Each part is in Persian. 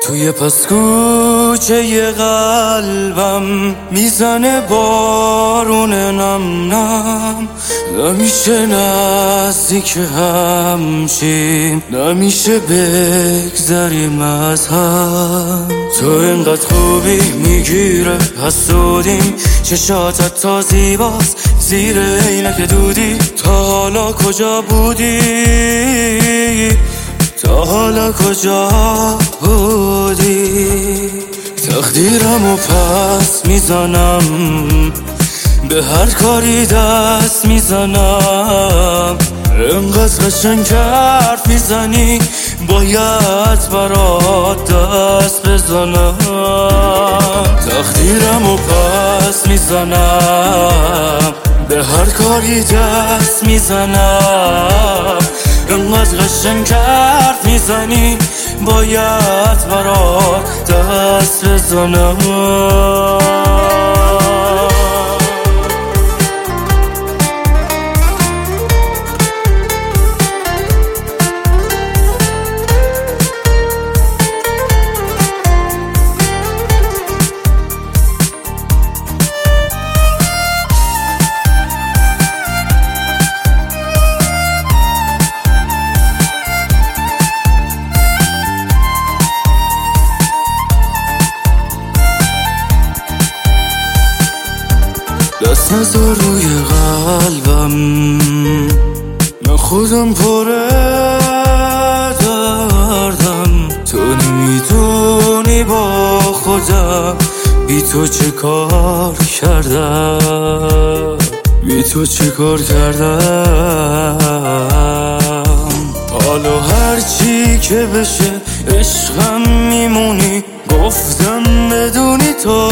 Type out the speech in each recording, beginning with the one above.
توی پس کوچه قلبم میزنه بارون نم نم. نمیشه نزدیک همشیم، نمیشه بگذریم از هم. تو اینقدر خوبی میگیره حسودیم، چشاتت تا زیباست زیر عینک دودی. تا حالا کجا بودی؟ تا حالا کجا بودی؟ تقدیرمو پس میزنم، به هر کاری دست میزنم. انقدر قشنگ حرف میزنی باید برات دست بزنم. تقدیرمو پس میزنم، به هر کاری دست میزنم. انقدر قشنگ حرف میزنی باید برات دست بزنم. دست نذار روی قلبم، من خودم پر دردم. تو نمیدونی با خودم بی تو چه کار کردم، بی تو چه کار کردم. حالا هرچی که بشه عشقم میمونی، گفتم بدونی تو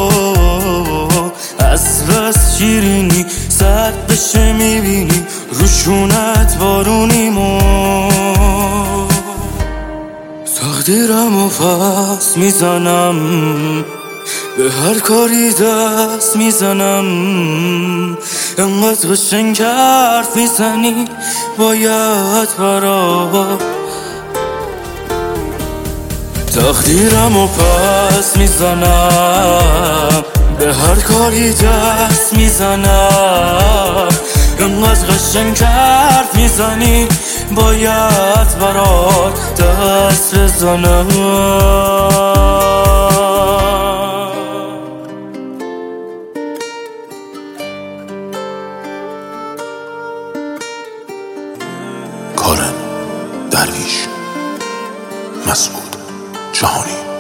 از بس شیرینی. سرد بشه میبینی روشونت بارونیمو. تقدیرمو پس میزنم، به هر کاری دست میزنم. انقدر قشنگ حرف میزنی باید برات. تقدیرمو پس میزنم، به هر کاری دست میزنم. انقدر قشنگ حرف میزنی باید برات دست بزنم. کارن درویش، مسعود جهانی.